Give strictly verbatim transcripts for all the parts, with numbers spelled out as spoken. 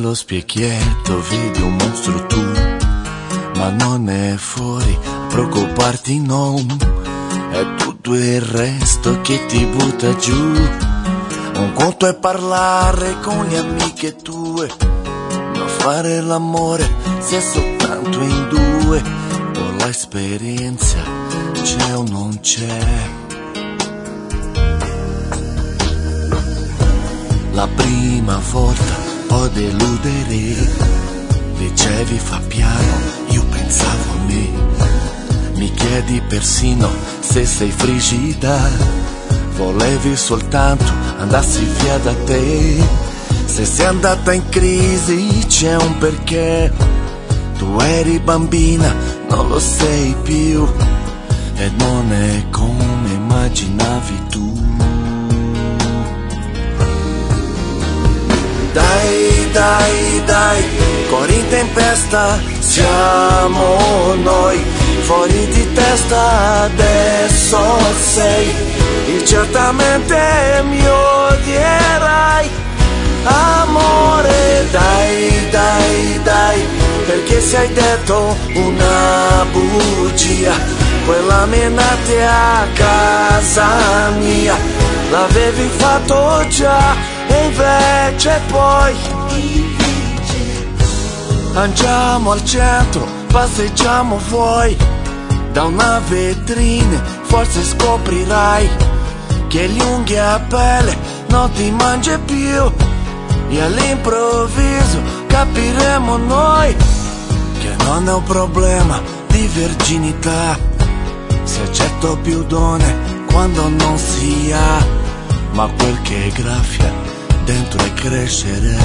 Dallo specchietto vedi un mostro tu, ma non è fuori, preoccuparti non, è tutto il resto che ti butta giù. Un conto è parlare con le amiche tue, ma fare l'amore se è soltanto in due. Con l'esperienza c'è o non c'è. La prima volta può deludere, dicevi fa piano, io pensavo a me. Mi chiedi persino se sei frigida, volevi soltanto andassi via da te. Se sei andata in crisi c'è un perché, tu eri bambina, non lo sei più, e non è come immaginavi tu. Dai, dai, dai, cuori in tempesta, siamo noi, fuori di testa adesso sei, e certamente mi odierai, amore, dai, dai, dai, perché se hai detto una bugia, quella menate a casa mia, l'avevi fatto già. E invece poi andiamo al centro, passeggiamo fuori, da una vetrina forse scoprirai che gli unghie a pelle non ti mangi più, e all'improvviso capiremo noi che non è un problema di verginità, si accetta più donne quando non si ha, ma quel che graffia dentro è crescere.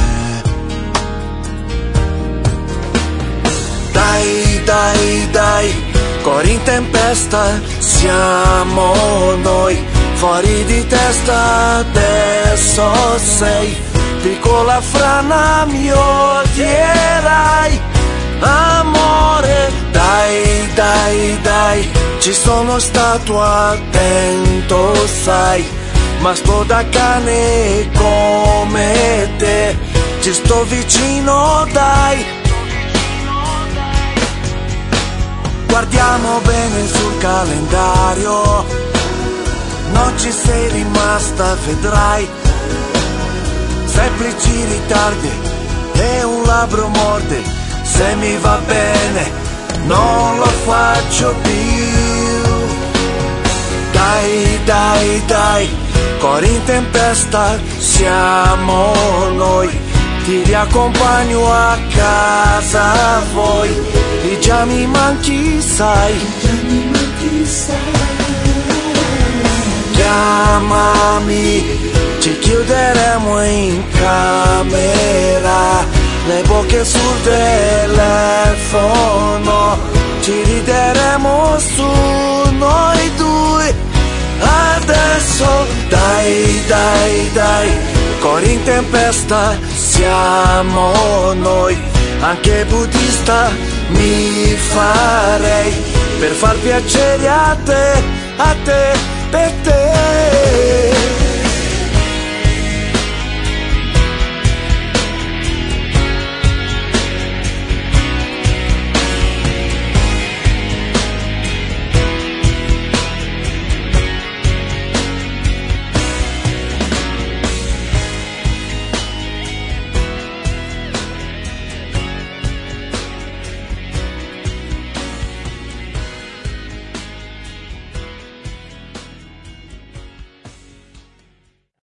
Dai, dai, dai, cuori in tempesta, siamo noi, fuori di testa adesso sei, piccola frana mi odierai, amore, dai, dai, dai, ci sono stato attento sai, ma sto da cane come te, ci sto vicino dai. Guardiamo bene sul calendario, non ci sei rimasta, vedrai, semplici ritardi e un labbro morde, se mi va bene non lo faccio più. Dai, dai, dai, cuori in tempesta, siamo noi, ti riaccompagno a casa voi, e già mi manchi sai, chiamami, ci chiuderemo in camera, le bocche sul telefono, ci rideremo su noi due. Adesso dai, dai, dai, cuori in tempesta, siamo noi, anche buddista mi farei, per far piacere a te, a te, per te.